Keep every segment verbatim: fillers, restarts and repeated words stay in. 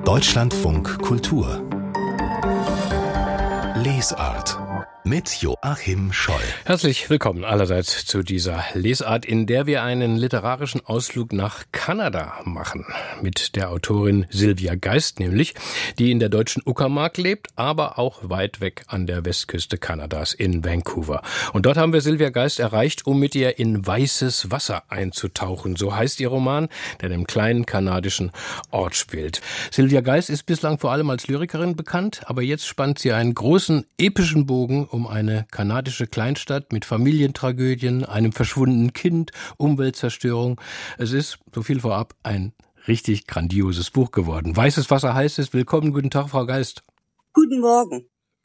Deutschlandfunk Kultur Lesart mit Joachim Scholl. Herzlich willkommen allerseits zu dieser Lesart, in der wir einen literarischen Ausflug nach Kanada machen. Mit der Autorin Sylvia Geist nämlich, die in der deutschen Uckermark lebt, aber auch weit weg an der Westküste Kanadas in Vancouver. Und dort haben wir Sylvia Geist erreicht, um mit ihr in weißes Wasser einzutauchen. So heißt ihr Roman, der im kleinen kanadischen Ort spielt. Sylvia Geist ist bislang vor allem als Lyrikerin bekannt, aber jetzt spannt sie einen großen, epischen Bogen um eine kanadische Kleinstadt mit Familientragödien, einem verschwundenen Kind, Umweltzerstörung. Es ist, so viel vorab, ein richtig grandioses Buch geworden. Weißes Wasser heißt es. Willkommen, guten Tag, Frau Geist. Guten Morgen.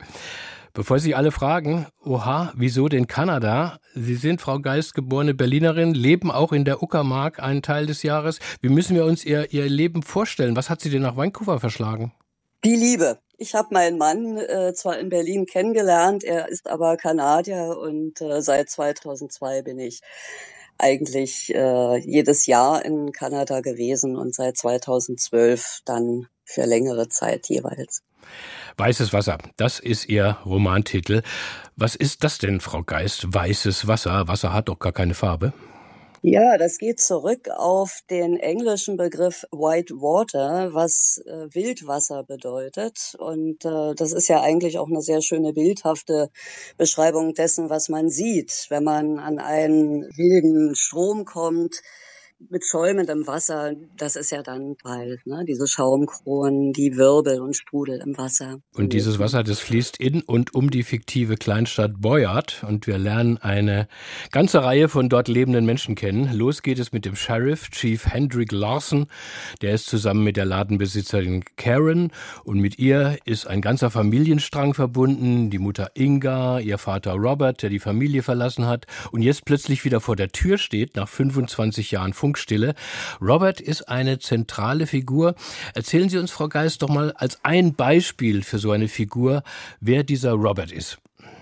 Bevor Sie alle fragen, oha, wieso denn Kanada? Sie sind, Frau Geist, geborene Berlinerin, leben auch in der Uckermark einen Teil des Jahres. Wie müssen wir uns Ihr, Ihr Leben vorstellen? Was hat Sie denn nach Vancouver verschlagen? Die Liebe. Ich habe meinen Mann äh, zwar in Berlin kennengelernt, er ist aber Kanadier und äh, seit zweitausendzwei bin ich eigentlich äh, jedes Jahr in Kanada gewesen und seit zweitausendzwölf dann für längere Zeit jeweils. Weißes Wasser, das ist Ihr Romantitel. Was ist das denn, Frau Geist? Weißes Wasser? Wasser hat doch gar keine Farbe. Ja, das geht zurück auf den englischen Begriff White Water, was äh, Wildwasser bedeutet. Und äh, das ist ja eigentlich auch eine sehr schöne bildhafte Beschreibung dessen, was man sieht, wenn man an einen wilden Strom kommt mit schäumendem Wasser. Das ist ja dann bald, ne? Diese Schaumkronen, die Wirbel und Strudel im Wasser. Und dieses Wasser, das fließt in und um die fiktive Kleinstadt Boyard. Und wir lernen eine ganze Reihe von dort lebenden Menschen kennen. Los geht es mit dem Sheriff, Chief Hendrik Larson. Der ist zusammen mit der Ladenbesitzerin Karen. Und mit ihr ist ein ganzer Familienstrang verbunden. Die Mutter Inga, ihr Vater Robert, der die Familie verlassen hat und jetzt plötzlich wieder vor der Tür steht, nach fünfundzwanzig Jahren Funkstille. Robert ist eine zentrale Figur. Erzählen Sie uns, Frau Geist, doch mal als ein Beispiel für so eine Figur, wer dieser Robert ist.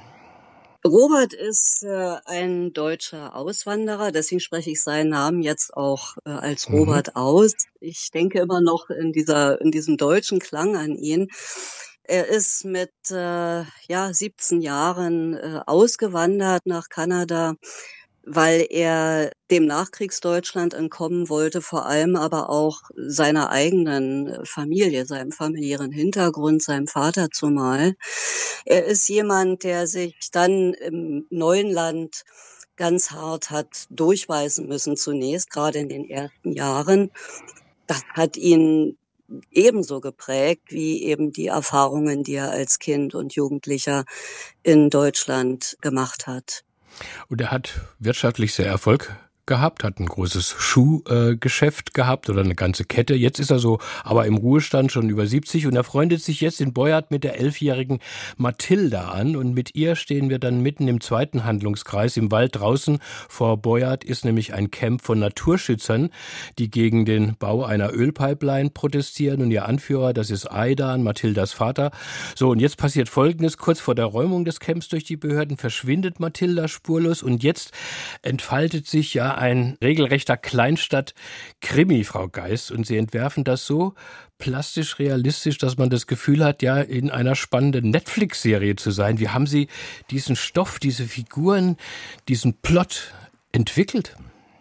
Robert ist äh, ein deutscher Auswanderer, deswegen spreche ich seinen Namen jetzt auch äh, als Robert mhm. aus. Ich denke immer noch in dieser in diesem deutschen Klang an ihn. Er ist mit äh, ja siebzehn Jahren äh, ausgewandert nach Kanada, weil er dem Nachkriegsdeutschland entkommen wollte, vor allem aber auch seiner eigenen Familie, seinem familiären Hintergrund, seinem Vater zumal. Er ist jemand, der sich dann im neuen Land ganz hart hat durchbeißen müssen zunächst, gerade in den ersten Jahren. Das hat ihn ebenso geprägt wie eben die Erfahrungen, die er als Kind und Jugendlicher in Deutschland gemacht hat. Und er hat wirtschaftlich sehr Erfolg gehabt, hat ein großes Schuhgeschäft äh, gehabt oder eine ganze Kette. Jetzt ist er so aber im Ruhestand schon über siebzig und er freundet sich jetzt in Boyard mit der elfjährigen Mathilda an und mit ihr stehen wir dann mitten im zweiten Handlungskreis im Wald draußen. Vor Boyard ist nämlich ein Camp von Naturschützern, die gegen den Bau einer Ölpipeline protestieren und ihr Anführer, das ist Aidan, Mathildas Vater. So, und jetzt passiert Folgendes: Kurz vor der Räumung des Camps durch die Behörden verschwindet Mathilda spurlos und jetzt entfaltet sich ja ein regelrechter Kleinstadt-Krimi, Frau Geist. Und Sie entwerfen das so plastisch realistisch, dass man das Gefühl hat, ja, in einer spannenden Netflix-Serie zu sein. Wie haben Sie diesen Stoff, diese Figuren, diesen Plot entwickelt?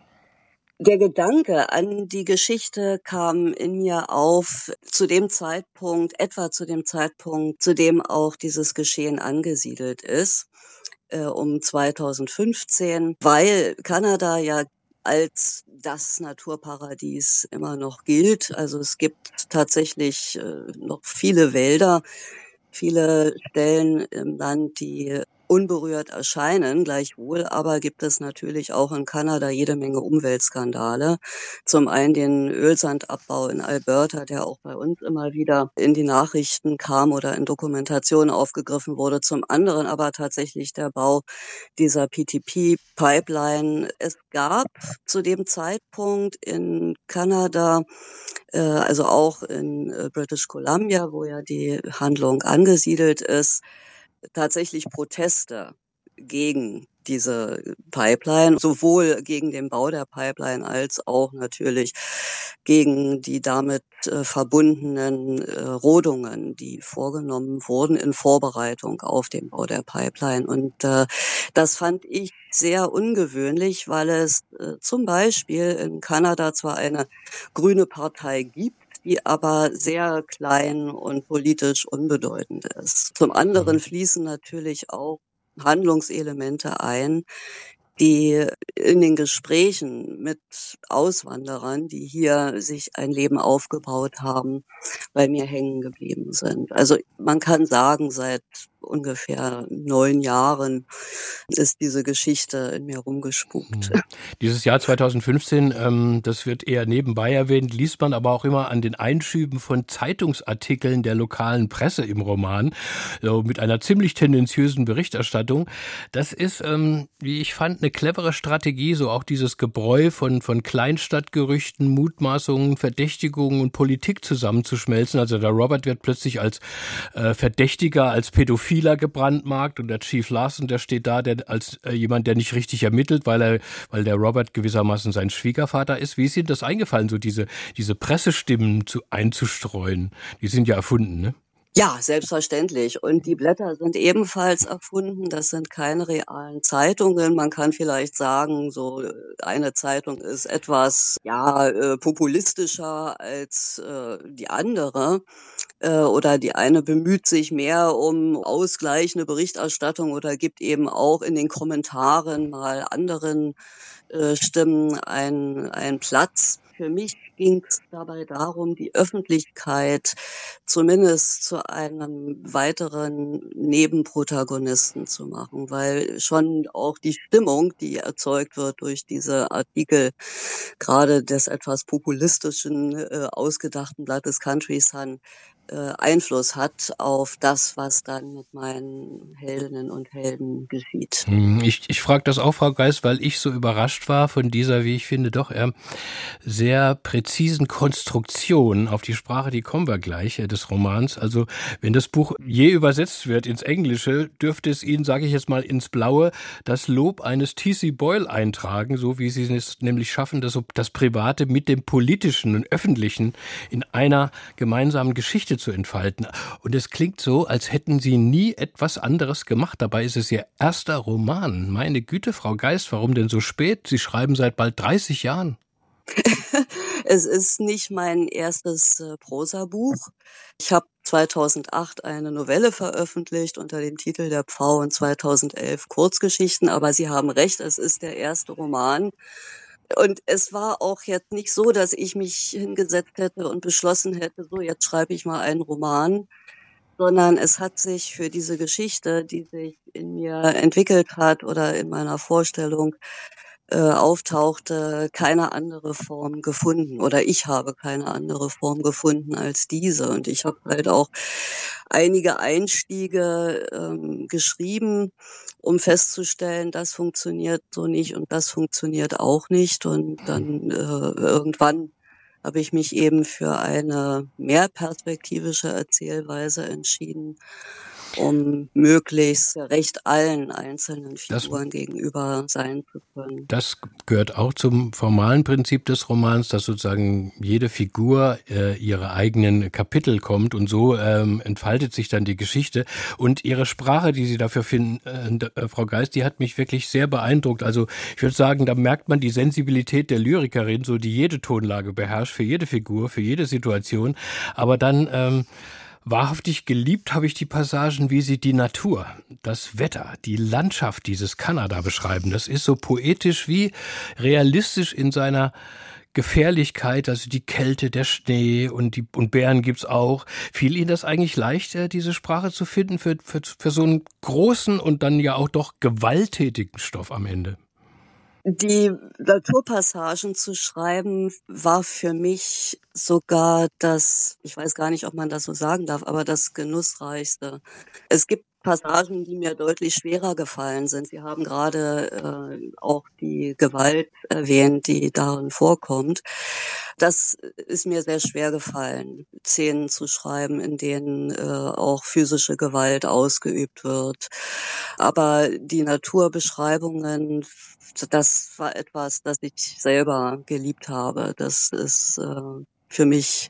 Der Gedanke an die Geschichte kam in mir auf zu dem Zeitpunkt, etwa zu dem Zeitpunkt, zu dem auch dieses Geschehen angesiedelt ist. Um zweitausendfünfzehn, weil Kanada ja als das Naturparadies immer noch gilt. Also es gibt tatsächlich äh, noch viele Wälder, viele Stellen im Land, die unberührt erscheinen, gleichwohl aber gibt es natürlich auch in Kanada jede Menge Umweltskandale. Zum einen den Ölsandabbau in Alberta, der auch bei uns immer wieder in die Nachrichten kam oder in Dokumentationen aufgegriffen wurde. Zum anderen aber tatsächlich der Bau dieser P T P-Pipeline. Es gab zu dem Zeitpunkt in Kanada, äh, also auch in äh, British Columbia, wo ja die Handlung angesiedelt ist, tatsächlich Proteste gegen diese Pipeline, sowohl gegen den Bau der Pipeline als auch natürlich gegen die damit äh, verbundenen äh, Rodungen, die vorgenommen wurden in Vorbereitung auf den Bau der Pipeline. Und äh, das fand ich sehr ungewöhnlich, weil es äh, zum Beispiel in Kanada zwar eine grüne Partei gibt, die aber sehr klein und politisch unbedeutend ist. Zum anderen fließen natürlich auch Handlungselemente ein, die in den Gesprächen mit Auswanderern, die hier sich ein Leben aufgebaut haben, bei mir hängen geblieben sind. Also man kann sagen, seit ungefähr neun Jahren ist diese Geschichte in mir rumgespukt. Hm. Dieses Jahr zweitausendfünfzehn, ähm, das wird eher nebenbei erwähnt, liest man aber auch immer an den Einschüben von Zeitungsartikeln der lokalen Presse im Roman, so mit einer ziemlich tendenziösen Berichterstattung. Das ist, ähm, wie ich fand, eine clevere Strategie, so auch dieses Gebräu von, von Kleinstadtgerüchten, Mutmaßungen, Verdächtigungen und Politik zusammenzuschmelzen. Also der Robert wird plötzlich als äh, Verdächtiger, als Pädophiler gebrandmarkt und der Chief Larson, der steht da der, als äh, jemand, der nicht richtig ermittelt, weil er, weil der Robert gewissermaßen sein Schwiegervater ist. Wie ist Ihnen das eingefallen, so diese, diese Pressestimmen zu, einzustreuen? Die sind ja erfunden, ne? Ja, selbstverständlich. Und die Blätter sind ebenfalls erfunden. Das sind keine realen Zeitungen. Man kann vielleicht sagen, so eine Zeitung ist etwas ja äh, populistischer als äh, die andere. Äh, oder die eine bemüht sich mehr um ausgleichende Berichterstattung oder gibt eben auch in den Kommentaren mal anderen äh, Stimmen einen, einen Platz. Für mich ging es dabei darum, die Öffentlichkeit zumindest zu einem weiteren Nebenprotagonisten zu machen, weil schon auch die Stimmung, die erzeugt wird durch diese Artikel, gerade des etwas populistischen, äh, ausgedachten Blattes Country Sun, äh, Einfluss hat auf das, was dann mit meinen Heldinnen und Helden geschieht. Ich, ich frage das auch, Frau Geist, weil ich so überrascht war von dieser, wie ich finde, doch eher sehr präzisen Konstruktion auf die Sprache, die kommen wir gleich, äh, des Romans. Also wenn das Buch je übersetzt wird ins Englische, dürfte es Ihnen, sage ich jetzt mal ins Blaue, das Lob eines T C Boyle eintragen, so wie Sie es nämlich schaffen, das, das Private mit dem Politischen und Öffentlichen in einer gemeinsamen Geschichte zu entfalten. Und es klingt so, als hätten Sie nie etwas anderes gemacht. Dabei ist es Ihr erster Roman. Meine Güte, Frau Geist, warum denn so spät? Sie schreiben seit bald dreißig Jahren. Es ist nicht mein erstes äh, Prosabuch. Ich habe zweitausendacht eine Novelle veröffentlicht unter dem Titel Der Pfau und zweitausendelf Kurzgeschichten. Aber Sie haben recht, es ist der erste Roman. Und es war auch jetzt nicht so, dass ich mich hingesetzt hätte und beschlossen hätte, so jetzt schreibe ich mal einen Roman, sondern es hat sich für diese Geschichte, die sich in mir entwickelt hat oder in meiner Vorstellung äh, auftauchte, keine andere Form gefunden. Oder ich habe keine andere Form gefunden als diese. Und ich habe halt auch einige Einstiege ähm, geschrieben, um festzustellen, das funktioniert so nicht und das funktioniert auch nicht. Und dann äh, irgendwann habe ich mich eben für eine mehrperspektivische Erzählweise entschieden, um möglichst recht allen einzelnen Figuren das, gegenüber sein zu können. Das gehört auch zum formalen Prinzip des Romans, dass sozusagen jede Figur äh, ihre eigenen Kapitel kommt und so ähm, entfaltet sich dann die Geschichte. Und Ihre Sprache, die Sie dafür finden, äh, Frau Geist, die hat mich wirklich sehr beeindruckt. Also ich würde sagen, da merkt man die Sensibilität der Lyrikerin, so die jede Tonlage beherrscht, für jede Figur, für jede Situation. Aber dann ähm, wahrhaftig geliebt habe ich die Passagen, wie sie die Natur, das Wetter, die Landschaft dieses Kanada beschreiben. Das ist so poetisch wie realistisch in seiner Gefährlichkeit, also die Kälte, der Schnee und die und Bären gibt's auch. Fiel Ihnen das eigentlich leicht, diese Sprache zu finden für, für, für so einen großen und dann ja auch doch gewalttätigen Stoff am Ende? Die Naturpassagen zu schreiben war für mich sogar das, ich weiß gar nicht, ob man das so sagen darf, aber das Genussreichste. Es gibt Passagen, die mir deutlich schwerer gefallen sind. Sie haben gerade äh, auch die Gewalt erwähnt, die darin vorkommt. Das ist mir sehr schwer gefallen, Szenen zu schreiben, in denen äh, auch physische Gewalt ausgeübt wird. Aber die Naturbeschreibungen, das war etwas, das ich selber geliebt habe. Das ist äh, für mich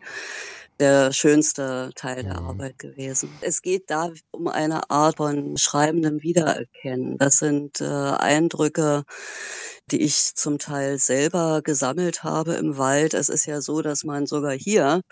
der schönste Teil der Arbeit gewesen. Es geht da um eine Art von schreibendem Wiedererkennen. Das sind äh, Eindrücke, die ich zum Teil selber gesammelt habe im Wald. Es ist ja so, dass man sogar hier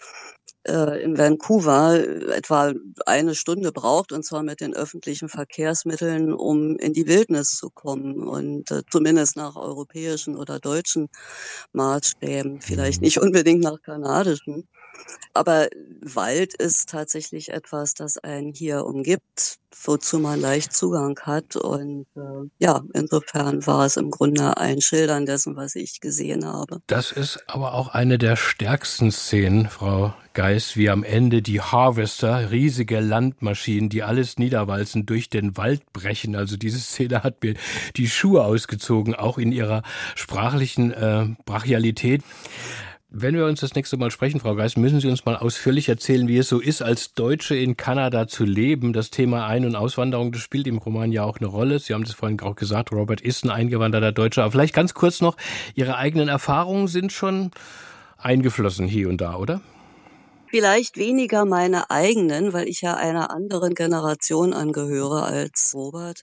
äh, in Vancouver etwa eine Stunde braucht, und zwar mit den öffentlichen Verkehrsmitteln, um in die Wildnis zu kommen. Und äh, zumindest nach europäischen oder deutschen Maßstäben, vielleicht nicht unbedingt nach kanadischen. Aber Wald ist tatsächlich etwas, das einen hier umgibt, wozu man leicht Zugang hat. Und äh, ja, insofern war es im Grunde ein Schildern dessen, was ich gesehen habe. Das ist aber auch eine der stärksten Szenen, Frau Geis, wie am Ende die Harvester, riesige Landmaschinen, die alles niederwalzen, durch den Wald brechen. Also diese Szene hat mir die Schuhe ausgezogen, auch in ihrer sprachlichen äh, Brachialität. Wenn wir uns das nächste Mal sprechen, Frau Geis, müssen Sie uns mal ausführlich erzählen, wie es so ist, als Deutsche in Kanada zu leben. Das Thema Ein- und Auswanderung, das spielt im Roman ja auch eine Rolle. Sie haben das vorhin auch gesagt, Robert ist ein eingewanderter Deutscher. Aber vielleicht ganz kurz noch, Ihre eigenen Erfahrungen sind schon eingeflossen hier und da, oder? Vielleicht weniger meine eigenen, weil ich ja einer anderen Generation angehöre als Robert.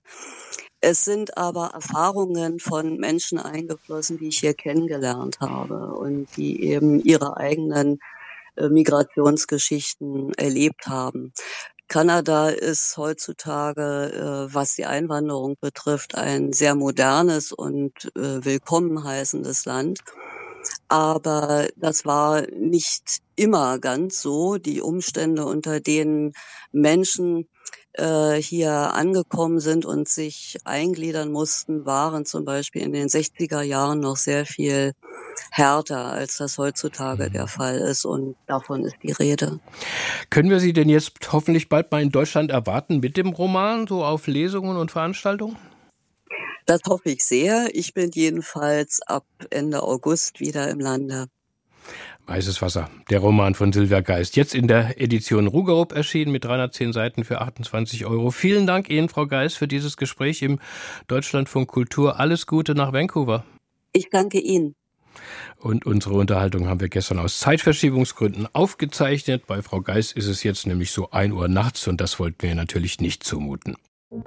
Es sind aber Erfahrungen von Menschen eingeflossen, die ich hier kennengelernt habe und die eben ihre eigenen äh, Migrationsgeschichten erlebt haben. Kanada ist heutzutage, äh, was die Einwanderung betrifft, ein sehr modernes und äh, willkommen heißendes Land. Aber das war nicht immer ganz so. Die Umstände, unter denen Menschen äh, hier angekommen sind und sich eingliedern mussten, waren zum Beispiel in den sechziger Jahren noch sehr viel härter, als das heutzutage der Fall ist. Und davon ist die Rede. Können wir Sie denn jetzt hoffentlich bald mal in Deutschland erwarten mit dem Roman, so auf Lesungen und Veranstaltungen? Das hoffe ich sehr. Ich bin jedenfalls ab Ende August wieder im Lande. Weißes Wasser, der Roman von Silvia Geis. Jetzt in der Edition Rugerup erschienen mit dreihundertzehn Seiten für achtundzwanzig Euro. Vielen Dank Ihnen, Frau Geis, für dieses Gespräch im Deutschlandfunk Kultur. Alles Gute nach Vancouver. Ich danke Ihnen. Und unsere Unterhaltung haben wir gestern aus Zeitverschiebungsgründen aufgezeichnet. Bei Frau Geis ist es jetzt nämlich so ein Uhr nachts und das wollten wir natürlich nicht zumuten.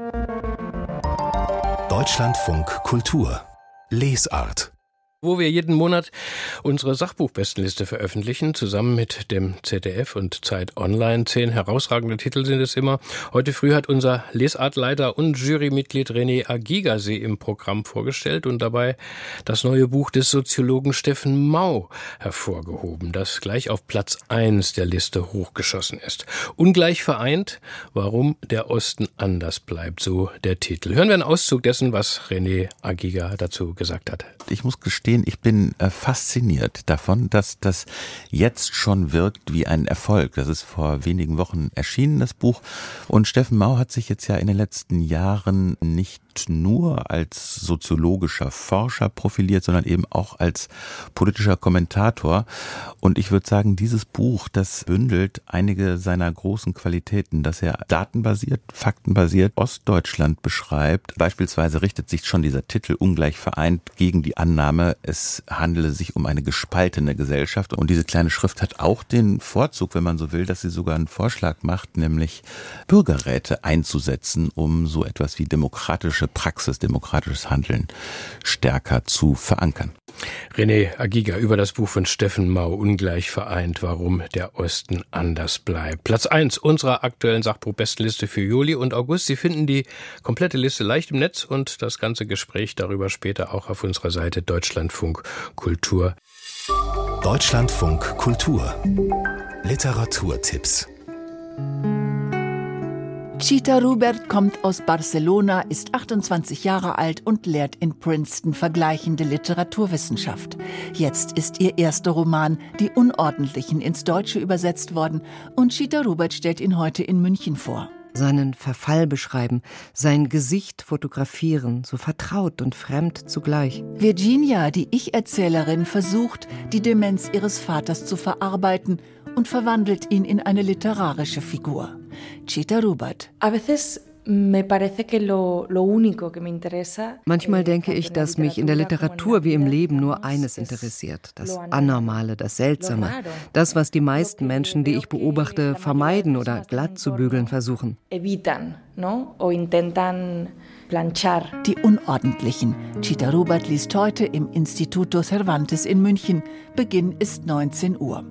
Deutschlandfunk Kultur Lesart. Wo wir jeden Monat unsere Sachbuchbestenliste veröffentlichen, zusammen mit dem Z D F und Zeit Online. Zehn herausragende Titel sind es immer. Heute früh hat unser Lesartleiter und Jurymitglied René Agiga sie im Programm vorgestellt und dabei das neue Buch des Soziologen Steffen Mau hervorgehoben, das gleich auf Platz eins der Liste hochgeschossen ist. Ungleich vereint, warum der Osten anders bleibt, so der Titel. Hören wir einen Auszug dessen, was René Agiga dazu gesagt hat. Ich muss gestehen, ich bin äh, fasziniert davon, dass das jetzt schon wirkt wie ein Erfolg. Das ist vor wenigen Wochen erschienen, das Buch. Und Steffen Mau hat sich jetzt ja in den letzten Jahren nicht nur als soziologischer Forscher profiliert, sondern eben auch als politischer Kommentator. Und ich würde sagen, dieses Buch, das bündelt einige seiner großen Qualitäten, dass er datenbasiert, faktenbasiert Ostdeutschland beschreibt. Beispielsweise richtet sich schon dieser Titel Ungleich vereint gegen die Annahme, es handele sich um eine gespaltene Gesellschaft. Und diese kleine Schrift hat auch den Vorzug, wenn man so will, dass sie sogar einen Vorschlag macht, nämlich Bürgerräte einzusetzen, um so etwas wie demokratische Praxis, demokratisches Handeln stärker zu verankern. René Agiga über das Buch von Steffen Mau, Ungleich vereint, warum der Osten anders bleibt. Platz eins unserer aktuellen Sachbuchbestenliste für Juli und August. Sie finden die komplette Liste leicht im Netz und das ganze Gespräch darüber später auch auf unserer Seite Deutschlandfunk Kultur. Deutschlandfunk Kultur Literaturtipps. Chita Rubert kommt aus Barcelona, ist achtundzwanzig Jahre alt und lehrt in Princeton vergleichende Literaturwissenschaft. Jetzt ist ihr erster Roman »Die Unordentlichen« ins Deutsche übersetzt worden und Chita Rubert stellt ihn heute in München vor. Seinen Verfall beschreiben, sein Gesicht fotografieren, so vertraut und fremd zugleich. Virginia, die Ich-Erzählerin, versucht, die Demenz ihres Vaters zu verarbeiten und verwandelt ihn in eine literarische Figur. Chita Rubert. Manchmal denke ich, dass mich in der Literatur wie im Leben nur eines interessiert: das Anormale, das Seltsame, das, was die meisten Menschen, die ich beobachte, vermeiden oder glatt zu bügeln versuchen. Die Unordentlichen. Chita Rubert liest heute im Instituto Cervantes in München. Beginn ist neunzehn Uhr.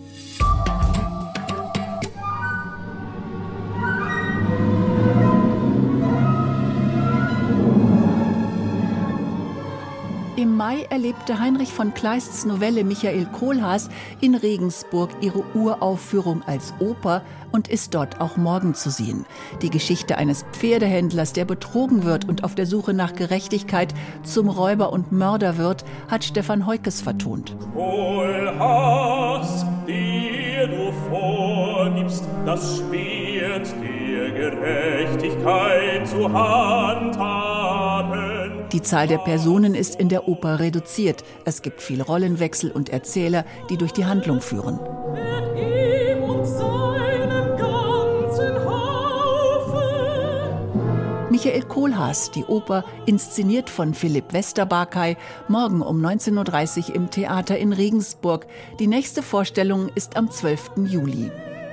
Im Mai erlebte Heinrich von Kleists Novelle Michael Kohlhaas in Regensburg ihre Uraufführung als Oper und ist dort auch morgen zu sehen. Die Geschichte eines Pferdehändlers, der betrogen wird und auf der Suche nach Gerechtigkeit zum Räuber und Mörder wird, hat Stefan Heukes vertont. Kohlhaas, dir du vorgibst, das Schwert der Gerechtigkeit zu handhaben. Die Zahl der Personen ist in der Oper reduziert. Es gibt viel Rollenwechsel und Erzähler, die durch die Handlung führen. Michael Kohlhaas, die Oper, inszeniert von Philipp Westerbarkay, morgen um neunzehn Uhr dreißig im Theater in Regensburg. Die nächste Vorstellung ist am zwölften Juli.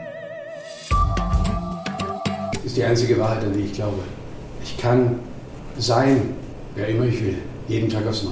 Das ist die einzige Wahrheit, an die ich glaube. Ich kann sein, wer immer ich will, jeden Tag aufs Neue.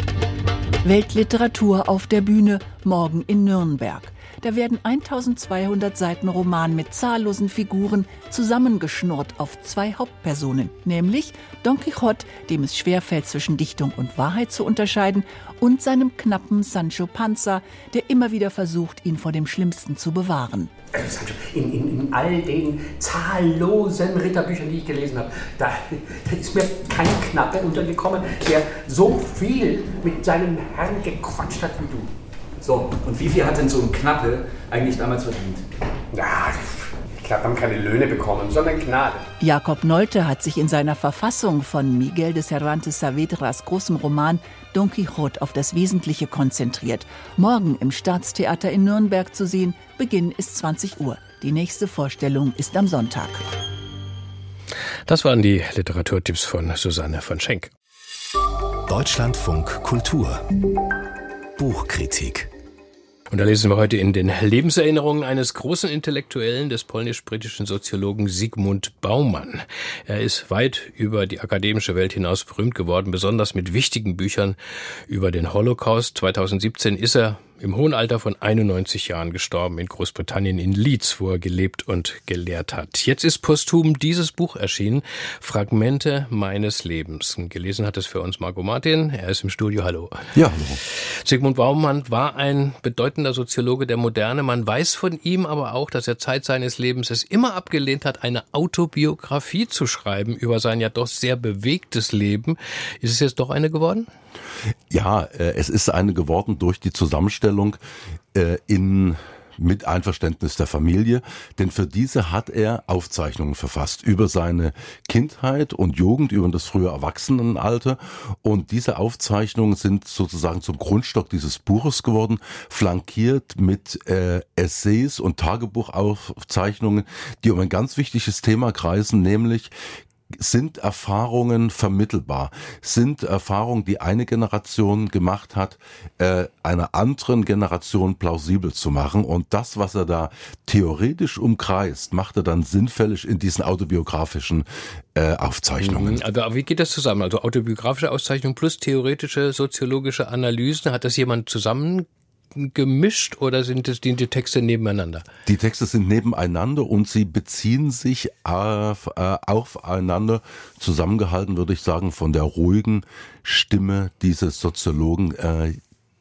Weltliteratur auf der Bühne, morgen in Nürnberg. Da werden eintausendzweihundert Seiten Roman mit zahllosen Figuren zusammengeschnurrt auf zwei Hauptpersonen, nämlich Don Quixote, dem es schwerfällt, zwischen Dichtung und Wahrheit zu unterscheiden, und seinem Knappen Sancho Panza, der immer wieder versucht, ihn vor dem Schlimmsten zu bewahren. Also Sancho, in, in, in all den zahllosen Ritterbüchern, die ich gelesen habe, da, da ist mir kein Knappe untergekommen, der so viel mit seinem Herrn gequatscht hat wie du. So, und wie viel hat denn so ein Knappe eigentlich damals verdient? Ja, die Knappen haben keine Löhne bekommen, sondern Gnade. Jakob Nolte hat sich in seiner Verfassung von Miguel de Cervantes Saavedra's großem Roman Don Quixote auf das Wesentliche konzentriert. Morgen im Staatstheater in Nürnberg zu sehen. Beginn ist zwanzig Uhr. Die nächste Vorstellung ist am Sonntag. Das waren die Literaturtipps von Susanne von Schenk. Deutschlandfunk Kultur. Buchkritik. Und da lesen wir heute in den Lebenserinnerungen eines großen Intellektuellen, des polnisch-britischen Soziologen Zygmunt Bauman. Er ist weit über die akademische Welt hinaus berühmt geworden, besonders mit wichtigen Büchern über den Holocaust. zweitausendsiebzehn ist er im hohen Alter von einundneunzig Jahren gestorben in Großbritannien, in Leeds, wo er gelebt und gelehrt hat. Jetzt ist posthum dieses Buch erschienen, Fragmente meines Lebens. Gelesen hat es für uns Marco Martin. Er ist im Studio. Hallo. Ja, hallo. Zygmunt Bauman war ein bedeutender Soziologe der Moderne. Man weiß von ihm aber auch, dass er Zeit seines Lebens es immer abgelehnt hat, eine Autobiografie zu schreiben über sein ja doch sehr bewegtes Leben. Ist es jetzt doch eine geworden? Ja, äh, es ist eine geworden durch die Zusammenstellung äh, in mit Einverständnis der Familie, denn für diese hat er Aufzeichnungen verfasst über seine Kindheit und Jugend, über das frühe Erwachsenenalter, und diese Aufzeichnungen sind sozusagen zum Grundstock dieses Buches geworden, flankiert mit äh, Essays und Tagebuchaufzeichnungen, die um ein ganz wichtiges Thema kreisen, nämlich: Sind Erfahrungen vermittelbar? Sind Erfahrungen, die eine Generation gemacht hat, äh, einer anderen Generation plausibel zu machen? Und das, was er da theoretisch umkreist, macht er dann sinnfällig in diesen autobiografischen äh, Aufzeichnungen. Also, wie geht das zusammen? Also autobiografische Auszeichnungen plus theoretische soziologische Analysen. Hat das jemand zusammen gemischt oder sind es die Texte nebeneinander? Die Texte sind nebeneinander und sie beziehen sich auf, äh, aufeinander, zusammengehalten, würde ich sagen, von der ruhigen Stimme dieses Soziologen, äh,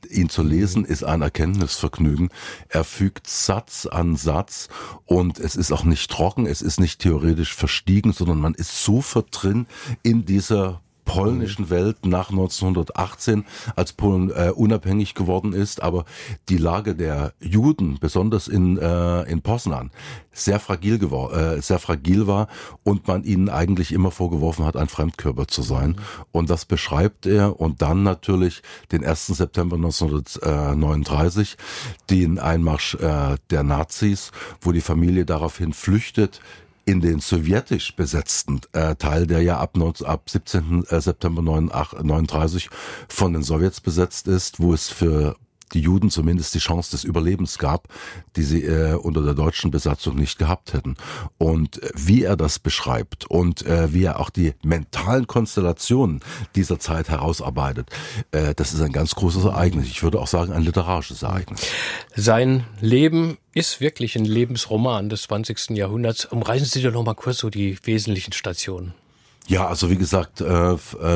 ihn zu lesen ist ein Erkenntnisvergnügen. Er fügt Satz an Satz und es ist auch nicht trocken, es ist nicht theoretisch verstiegen, sondern man ist sofort drin in dieser polnischen Welt nach neunzehnhundertachtzehn, als Polen äh, unabhängig geworden ist, aber die Lage der Juden, besonders in äh, in Poznań, sehr fragil gewor- äh, sehr fragil war und man ihnen eigentlich immer vorgeworfen hat, ein Fremdkörper zu sein. Mhm. Und das beschreibt er und dann natürlich den ersten September neunzehnhundertneununddreißig, den Einmarsch äh, der Nazis, wo die Familie daraufhin flüchtet in den sowjetisch besetzten äh, Teil, der ja ab, neunzehn, ab siebzehnten September neununddreißig von den Sowjets besetzt ist, wo es für die Juden zumindest die Chance des Überlebens gab, die sie äh, unter der deutschen Besatzung nicht gehabt hätten. Und äh, wie er das beschreibt und äh, wie er auch die mentalen Konstellationen dieser Zeit herausarbeitet, äh, das ist ein ganz großes Ereignis. Ich würde auch sagen, ein literarisches Ereignis. Sein Leben ist wirklich ein Lebensroman des zwanzigsten Jahrhunderts. Umreißen Sie doch noch mal kurz so die wesentlichen Stationen. Ja, also wie gesagt, äh,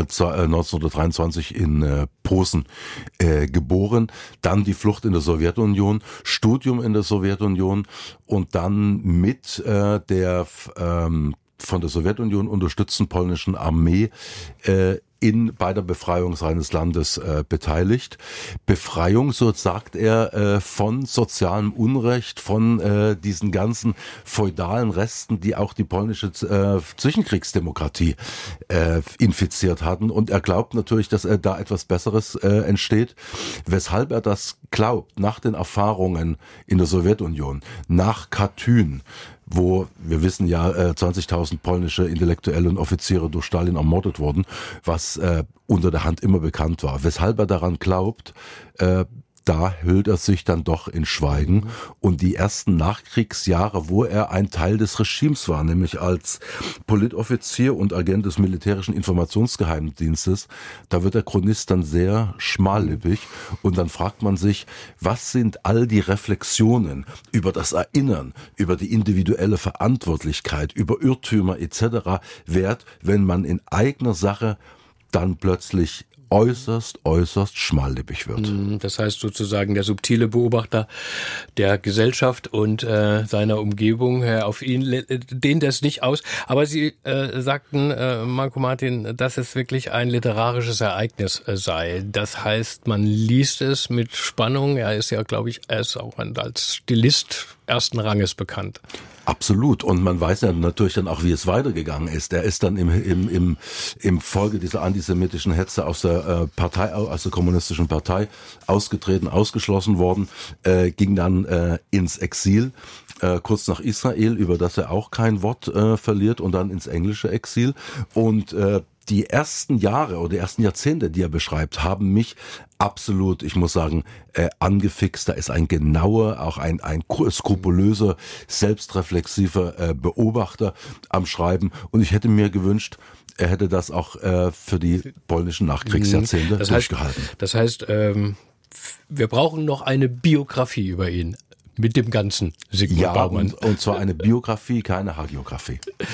neunzehnhundertdreiundzwanzig in äh, Posen äh, geboren, dann die Flucht in der Sowjetunion, Studium in der Sowjetunion und dann mit äh, der ähm, von der Sowjetunion unterstützten polnischen Armee äh, in bei der Befreiung seines Landes äh, beteiligt. Befreiung, so sagt er, äh, von sozialem Unrecht, von äh, diesen ganzen feudalen Resten, die auch die polnische äh, Zwischenkriegsdemokratie äh, infiziert hatten. Und er glaubt natürlich, dass er da etwas Besseres äh, entsteht. Weshalb er das glaubt, nach den Erfahrungen in der Sowjetunion, nach Katyn, wo, wir wissen ja, äh, zwanzigtausend polnische Intellektuelle und Offiziere durch Stalin ermordet wurden, was äh, unter der Hand immer bekannt war. Weshalb er daran glaubt, äh, da hüllt er sich dann doch in Schweigen. Mhm. Und die ersten Nachkriegsjahre, wo er ein Teil des Regimes war, nämlich als Politoffizier und Agent des militärischen Informationsgeheimdienstes, da wird der Chronist dann sehr schmallippig. Und dann fragt man sich, was sind all die Reflexionen über das Erinnern, über die individuelle Verantwortlichkeit, über Irrtümer et cetera wert, wenn man in eigener Sache dann plötzlich äußerst, äußerst schmallippig wird. Das heißt sozusagen der subtile Beobachter der Gesellschaft und äh, seiner Umgebung, äh, auf ihn dehnt es nicht aus. Aber Sie äh, sagten, äh, Marco Martin, dass es wirklich ein literarisches Ereignis äh, sei. Das heißt, man liest es mit Spannung. Er ist ja, glaube ich, er ist auch als Stilist ersten Ranges bekannt. Absolut. Und man weiß ja natürlich dann auch, wie es weitergegangen ist. Er ist dann im, im, im, im Folge dieser antisemitischen Hetze aus der äh, Partei, aus der kommunistischen Partei ausgetreten, ausgeschlossen worden, äh, ging dann äh, ins Exil, äh, kurz nach Israel, über das er auch kein Wort äh, verliert, und dann ins englische Exil. Und äh, die ersten Jahre oder die ersten Jahrzehnte, die er beschreibt, haben mich absolut, ich muss sagen, äh, angefixt. Da ist ein genauer, auch ein, ein skrupulöser, selbstreflexiver äh, Beobachter am Schreiben. Und ich hätte mir gewünscht, er hätte das auch äh, für die polnischen Nachkriegsjahrzehnte das durchgehalten. Heißt, das heißt, ähm, wir brauchen noch eine Biografie über ihn. Mit dem ganzen Sigmund ja, Baumann. Und, und zwar eine Biografie, keine Hagiografie.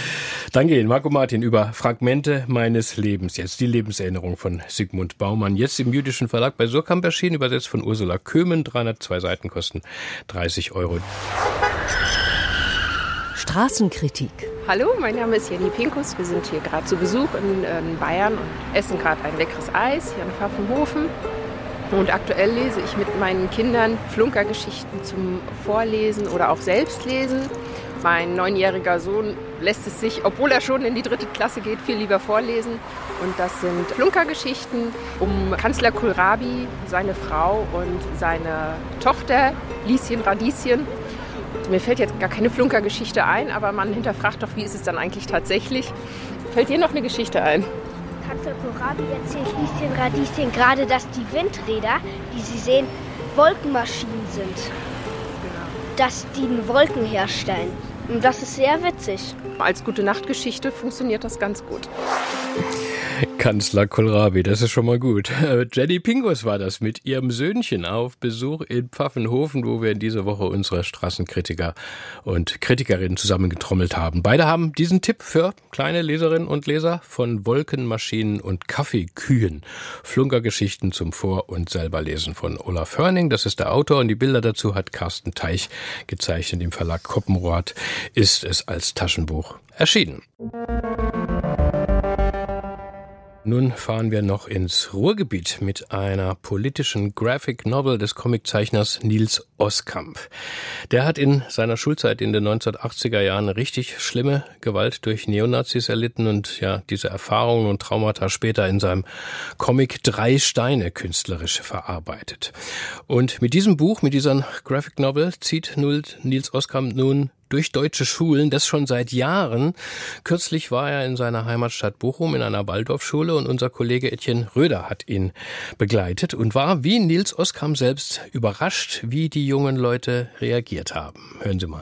Danke Ihnen, Marco Martin, über Fragmente meines Lebens. Jetzt die Lebenserinnerung von Sigmund Baumann. Jetzt im Jüdischen Verlag bei Surkamp erschienen, übersetzt von Ursula Köhmen. dreihundertzwei Seiten kosten dreißig Euro. Straßenkritik. Hallo, mein Name ist Jenny Pinkus. Wir sind hier gerade zu Besuch in, in Bayern und essen gerade ein leckeres Eis hier in Pfaffenhofen. Und aktuell lese ich mit meinen Kindern Flunkergeschichten zum Vorlesen oder auch Selbstlesen. Mein neunjähriger Sohn lässt es sich, obwohl er schon in die dritte Klasse geht, viel lieber vorlesen. Und das sind Flunkergeschichten um Kanzler Kohlrabi, seine Frau und seine Tochter Lieschen Radieschen. Mir fällt jetzt gar keine Flunkergeschichte ein, aber man hinterfragt doch, wie ist es dann eigentlich tatsächlich. Fällt dir noch eine Geschichte ein? Kanzler Kohlrabi erzählt Lieschen Radieschen gerade, dass die Windräder, die sie sehen, Wolkenmaschinen sind. Genau. Dass die Wolken herstellen. Und das ist sehr witzig. Als Gute-Nacht-Geschichte funktioniert das ganz gut. Kanzler Kohlrabi, das ist schon mal gut. Jenny Pinkus war das mit ihrem Söhnchen auf Besuch in Pfaffenhofen, wo wir in dieser Woche unsere Straßenkritiker und Kritikerinnen zusammengetrommelt haben. Beide haben diesen Tipp für kleine Leserinnen und Leser von Wolkenmaschinen und Kaffeekühen. Flunkergeschichten zum Vor- und Selberlesen von Olaf Hörning, das ist der Autor, und die Bilder dazu hat Carsten Teich gezeichnet. Im Verlag Koppenrad ist es als Taschenbuch erschienen. Nun fahren wir noch ins Ruhrgebiet mit einer politischen Graphic Novel des Comiczeichners Nils Oskamp. Der hat in seiner Schulzeit in den neunzehnhundertachtziger Jahren richtig schlimme Gewalt durch Neonazis erlitten und ja, diese Erfahrungen und Traumata später in seinem Comic Drei Steine künstlerisch verarbeitet. Und mit diesem Buch, mit dieser Graphic Novel zieht Nils Oskamp nun durch deutsche Schulen, das schon seit Jahren. Kürzlich war er in seiner Heimatstadt Bochum in einer Waldorfschule und unser Kollege Etienne Röder hat ihn begleitet und war wie Nils Oskamp selbst überrascht, wie die jungen Leute reagiert haben. Hören Sie mal.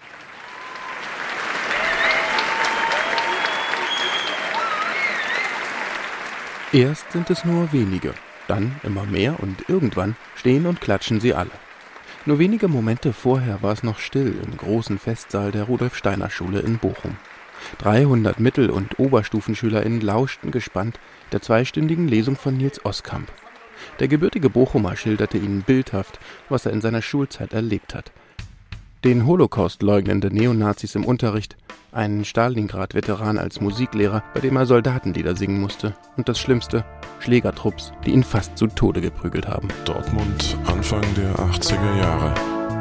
Erst sind es nur wenige, dann immer mehr und irgendwann stehen und klatschen sie alle. Nur wenige Momente vorher war es noch still im großen Festsaal der Rudolf-Steiner-Schule in Bochum. dreihundert Mittel- und OberstufenschülerInnen lauschten gespannt der zweistündigen Lesung von Nils Oskamp. Der gebürtige Bochumer schilderte ihnen bildhaft, was er in seiner Schulzeit erlebt hat. Den Holocaust leugnende Neonazis im Unterricht, einen Stalingrad-Veteran als Musiklehrer, bei dem er Soldatenlieder singen musste, und das Schlimmste, Schlägertrupps, die ihn fast zu Tode geprügelt haben. Dortmund, Anfang der achtziger Jahre.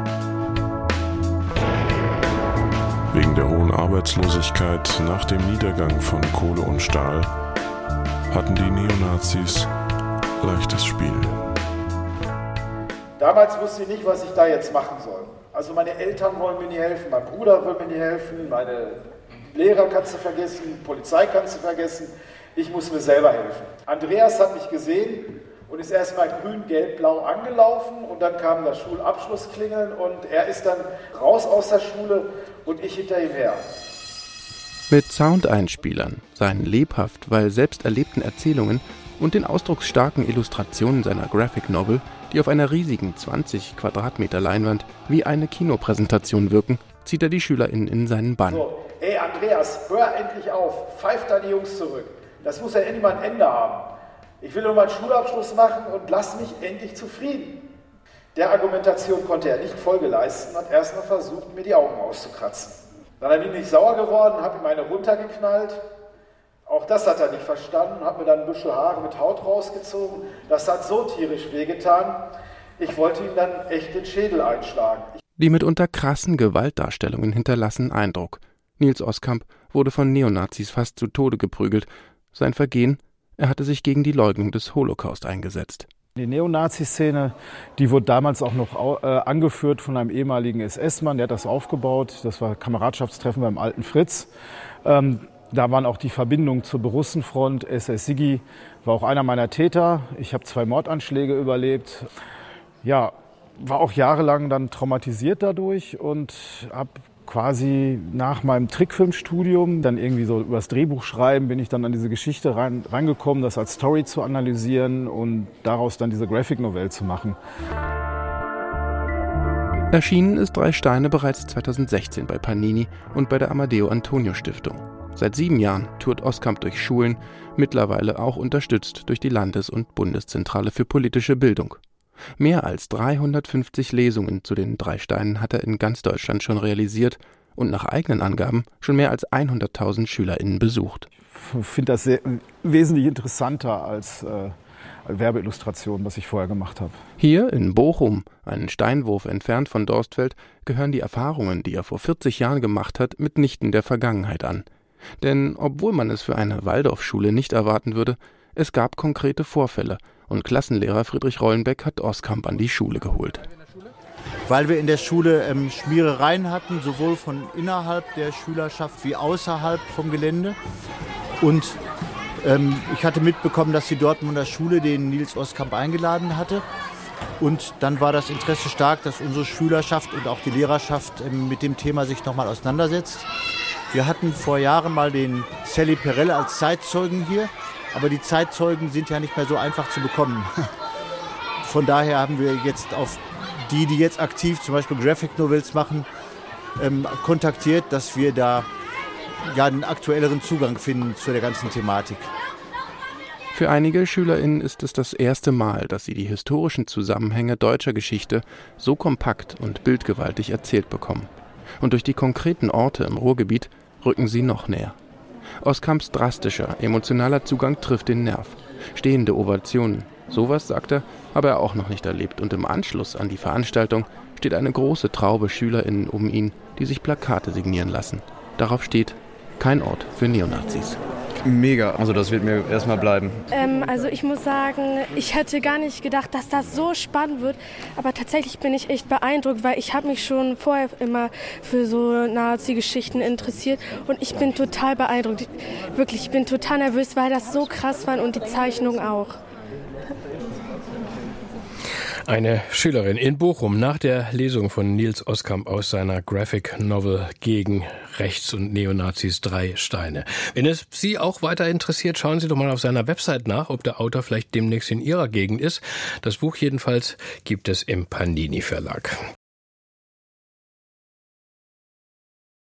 Wegen der hohen Arbeitslosigkeit nach dem Niedergang von Kohle und Stahl hatten die Neonazis leichtes Spiel. Damals wusste ich nicht, was ich da jetzt machen soll. Also meine Eltern wollen mir nicht helfen, mein Bruder will mir nicht helfen, meine Lehrer kannst du vergessen, Polizei kannst du vergessen. Ich muss mir selber helfen. Andreas hat mich gesehen und ist erstmal grün, gelb, blau angelaufen und dann kam das Schulabschlussklingeln und er ist dann raus aus der Schule und ich hinter ihm her. Mit Soundeinspielern, seinen lebhaft, weil selbst erlebten Erzählungen und den ausdrucksstarken Illustrationen seiner Graphic Novel, die auf einer riesigen zwanzig Quadratmeter Leinwand wie eine Kinopräsentation wirken, zieht er die SchülerInnen in seinen Bann. So, ey Andreas, hör endlich auf, pfeif deine Jungs zurück. Das muss ja endlich mal ein Ende haben. Ich will nur meinen Schulabschluss machen und lass mich endlich zufrieden. Der Argumentation konnte er nicht Folge leisten und hat erstmal versucht, mir die Augen auszukratzen. Dann bin ich sauer geworden, habe ihm eine runtergeknallt. Auch das hat er nicht verstanden, hat mir dann ein Büschel Haare mit Haut rausgezogen. Das hat so tierisch wehgetan. Ich wollte ihm dann echt den Schädel einschlagen. Die mitunter krassen Gewaltdarstellungen hinterlassen Eindruck. Nils Oskamp wurde von Neonazis fast zu Tode geprügelt. Sein Vergehen, er hatte sich gegen die Leugnung des Holocaust eingesetzt. Die Neonazi-Szene, die wurde damals auch noch äh, angeführt von einem ehemaligen S S-Mann, der hat das aufgebaut. Das war Kameradschaftstreffen beim alten Fritz. Ähm, Da waren auch die Verbindungen zur Borussenfront. S S Siggi war auch einer meiner Täter. Ich habe zwei Mordanschläge überlebt. Ja, war auch jahrelang dann traumatisiert dadurch und habe quasi nach meinem Trickfilmstudium dann irgendwie so übers Drehbuch schreiben, bin ich dann an diese Geschichte rein, reingekommen, das als Story zu analysieren und daraus dann diese Graphic Novel zu machen. Erschienen ist Drei Steine bereits zweitausendsechzehn bei Panini und bei der Amadeo Antonio Stiftung. Seit sieben Jahren tourt Oskamp durch Schulen, mittlerweile auch unterstützt durch die Landes- und Bundeszentrale für politische Bildung. Mehr als dreihundertfünfzig Lesungen zu den Drei Steinen hat er in ganz Deutschland schon realisiert und nach eigenen Angaben schon mehr als hunderttausend SchülerInnen besucht. Ich finde das sehr, wesentlich interessanter als äh, Werbeillustration, was ich vorher gemacht habe. Hier in Bochum, einen Steinwurf entfernt von Dorstfeld, gehören die Erfahrungen, die er vor vierzig Jahren gemacht hat, mitnichten der Vergangenheit an. Denn obwohl man es für eine Waldorfschule nicht erwarten würde, es gab konkrete Vorfälle und Klassenlehrer Friedrich Rollenbeck hat Oskamp an die Schule geholt. Weil wir in der Schule ähm, Schmierereien hatten, sowohl von innerhalb der Schülerschaft wie außerhalb vom Gelände. Und ähm, ich hatte mitbekommen, dass die Dortmunder Schule den Nils Oskamp eingeladen hatte. Und dann war das Interesse stark, dass unsere Schülerschaft und auch die Lehrerschaft ähm, mit dem Thema sich nochmal auseinandersetzt. Wir hatten vor Jahren mal den Sally Perel als Zeitzeugen hier Aber die Zeitzeugen sind ja nicht mehr so einfach zu bekommen. Von daher haben wir jetzt auf die, die jetzt aktiv zum Beispiel Graphic Novels machen, ähm, kontaktiert, dass wir da ja einen aktuelleren Zugang finden zu der ganzen Thematik. Für einige SchülerInnen ist es das erste Mal, dass sie die historischen Zusammenhänge deutscher Geschichte so kompakt und bildgewaltig erzählt bekommen. Und durch die konkreten Orte im Ruhrgebiet rücken sie noch näher. Oskamps drastischer, emotionaler Zugang trifft den Nerv. Stehende Ovationen. Sowas, sagt er, habe er auch noch nicht erlebt. Und im Anschluss an die Veranstaltung steht eine große Traube SchülerInnen um ihn, die sich Plakate signieren lassen. Darauf steht: kein Ort für Neonazis. Mega, also das wird mir erstmal bleiben. Ähm, also ich muss sagen, ich hätte gar nicht gedacht, dass das so spannend wird, aber tatsächlich bin ich echt beeindruckt, weil ich habe mich schon vorher immer für so Nazi-Geschichten interessiert und ich bin total beeindruckt. Wirklich, ich bin total nervös, weil das so krass war und die Zeichnung auch. Eine Schülerin in Bochum nach der Lesung von Nils Oskamp aus seiner Graphic Novel gegen Rechts- und Neonazis Drei Steine. Wenn es Sie auch weiter interessiert, schauen Sie doch mal auf seiner Website nach, ob der Autor vielleicht demnächst in Ihrer Gegend ist. Das Buch jedenfalls gibt es im Panini Verlag.